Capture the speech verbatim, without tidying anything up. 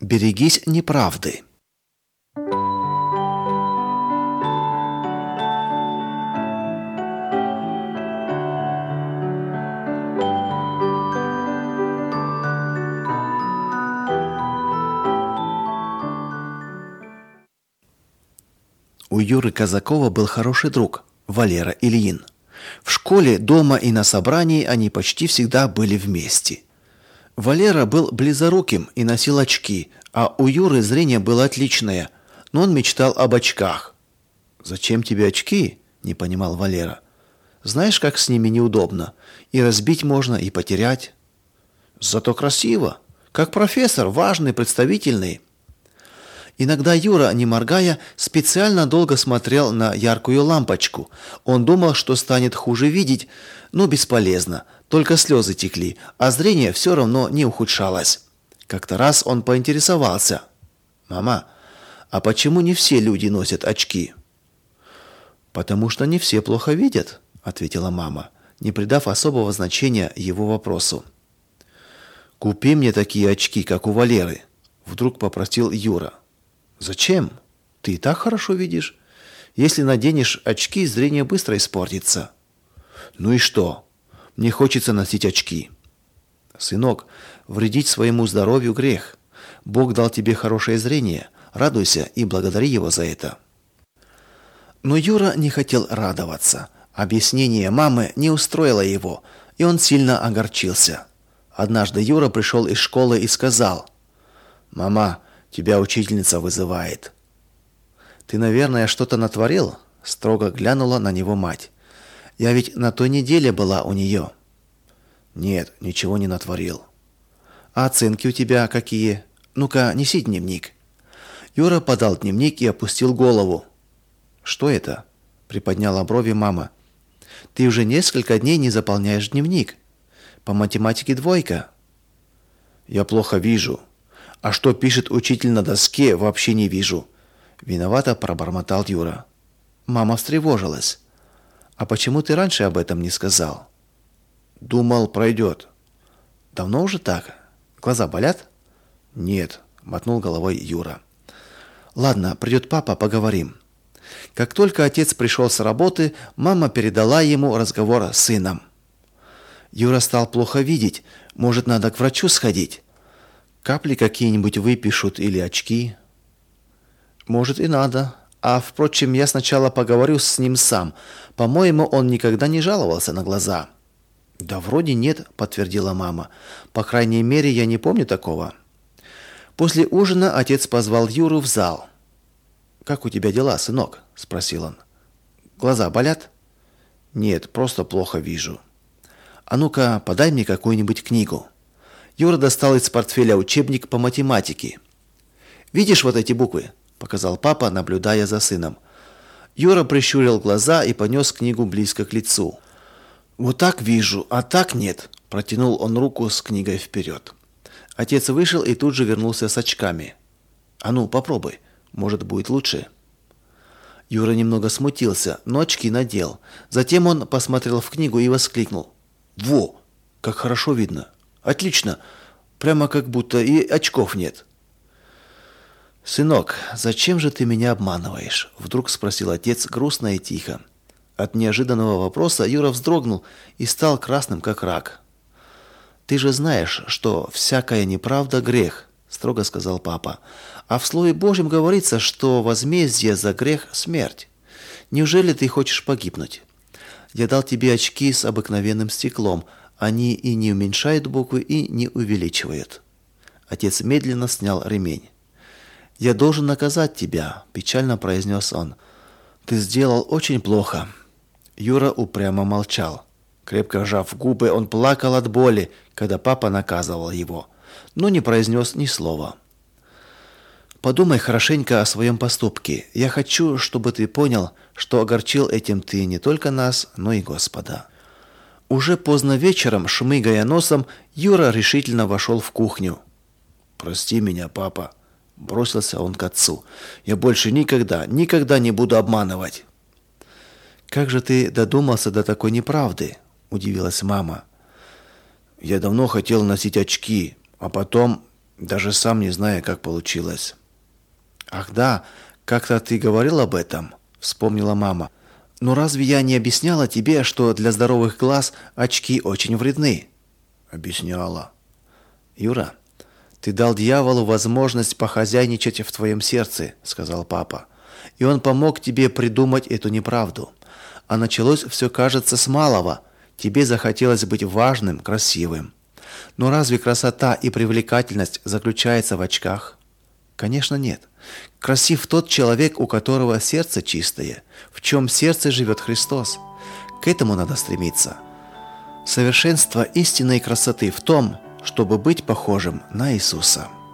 Берегись неправды. У Юры Казакова был хороший друг, Валера Ильин. В школе, дома и на собрании они почти всегда были вместе. Валера был близоруким и носил очки, а у Юры зрение было отличное, но он мечтал об очках. «Зачем тебе очки?» – не понимал Валера. «Знаешь, как с ними неудобно. И разбить можно, и потерять». «Зато красиво. Как профессор, важный, представительный». Иногда Юра, не моргая, специально долго смотрел на яркую лампочку. Он думал, что станет хуже видеть, но бесполезно. Только слезы текли, а зрение все равно не ухудшалось. Как-то раз он поинтересовался: «Мама, а почему не все люди носят очки?» «Потому что не все плохо видят», — ответила мама, не придав особого значения его вопросу. «Купи мне такие очки, как у Валеры», — вдруг попросил Юра. «Зачем? Ты и так хорошо видишь. Если наденешь очки, зрение быстро испортится». «Ну и что? Мне хочется носить очки». «Сынок, вредить своему здоровью грех. Бог дал тебе хорошее зрение. Радуйся и благодари его за это». Но Юра не хотел радоваться. Объяснение мамы не устроило его, и он сильно огорчился. Однажды Юра пришел из школы и сказал: «Мама, тебя учительница вызывает». «Ты, наверное, что-то натворил?» – строго глянула на него мать. «Я ведь на той неделе была у нее». «Нет, ничего не натворил». «А оценки у тебя какие? Ну-ка, неси дневник». Юра подал дневник и опустил голову. «Что это?» – приподняла брови мама. «Ты уже несколько дней не заполняешь дневник. По математике двойка». «Я плохо вижу. А что пишет учитель на доске, вообще не вижу». Виновато пробормотал Юра. Мама встревожилась. «А почему ты раньше об этом не сказал?» «Думал, пройдет». «Давно уже так? Глаза болят?» «Нет», — мотнул головой Юра. «Ладно, придет папа, поговорим». Как только отец пришел с работы, мама передала ему разговор с сыном. Юра стал плохо видеть. Может, надо к врачу сходить? Капли какие-нибудь выпишут или очки? Может, и надо. А, впрочем, я сначала поговорю с ним сам. По-моему, он никогда не жаловался на глаза. Да вроде нет, подтвердила мама. По крайней мере, я не помню такого. После ужина отец позвал Юру в зал. «Как у тебя дела, сынок?» – спросил он. «Глаза болят?» «Нет, просто плохо вижу». «А ну-ка, подай мне какую-нибудь книгу». Юра достал из портфеля учебник по математике. «Видишь вот эти буквы?» – показал папа, наблюдая за сыном. Юра прищурил глаза и поднес книгу близко к лицу. «Вот так вижу, а так нет», – протянул он руку с книгой вперед. Отец вышел и тут же вернулся с очками. «А ну, попробуй. Может, будет лучше?» Юра немного смутился, но очки надел. Затем он посмотрел в книгу и воскликнул: «Во, как хорошо видно! Отлично! Прямо как будто и очков нет!» «Сынок, зачем же ты меня обманываешь?» – вдруг спросил отец грустно и тихо. От неожиданного вопроса Юра вздрогнул и стал красным, как рак. «Ты же знаешь, что всякая неправда – грех», – строго сказал папа. «А в Слове Божьем говорится, что возмездие за грех – смерть. Неужели ты хочешь погибнуть? Я дал тебе очки с обыкновенным стеклом. Они и не уменьшают буквы, и не увеличивают». Отец медленно снял ремень. «Я должен наказать тебя», – печально произнес он. «Ты сделал очень плохо». Юра упрямо молчал. Крепко сжав губы, он плакал от боли, когда папа наказывал его, но не произнес ни слова. «Подумай хорошенько о своем поступке. Я хочу, чтобы ты понял, что огорчил этим ты не только нас, но и Господа». Уже поздно вечером, шмыгая носом, Юра решительно вошел в кухню. «Прости меня, папа», – бросился он к отцу. «Я больше никогда, никогда не буду обманывать». «Как же ты додумался до такой неправды?» – удивилась мама. «Я давно хотел носить очки, а потом Даже сам не знаю, как получилось. Ах да, как-то ты говорил об этом, вспомнила мама. Но разве я не объясняла тебе, что для здоровых глаз очки очень вредны? Объясняла. Юра, ты дал дьяволу возможность похозяйничать в твоем сердце, сказал папа. И он помог тебе придумать эту неправду. А началось все, кажется, с малого. Тебе захотелось быть важным, красивым. Но разве красота и привлекательность заключаются в очках? Конечно, нет. Красив тот человек, у которого сердце чистое, в чем сердце живет Христос. К этому надо стремиться. Совершенство истинной красоты в том, чтобы быть похожим на Иисуса.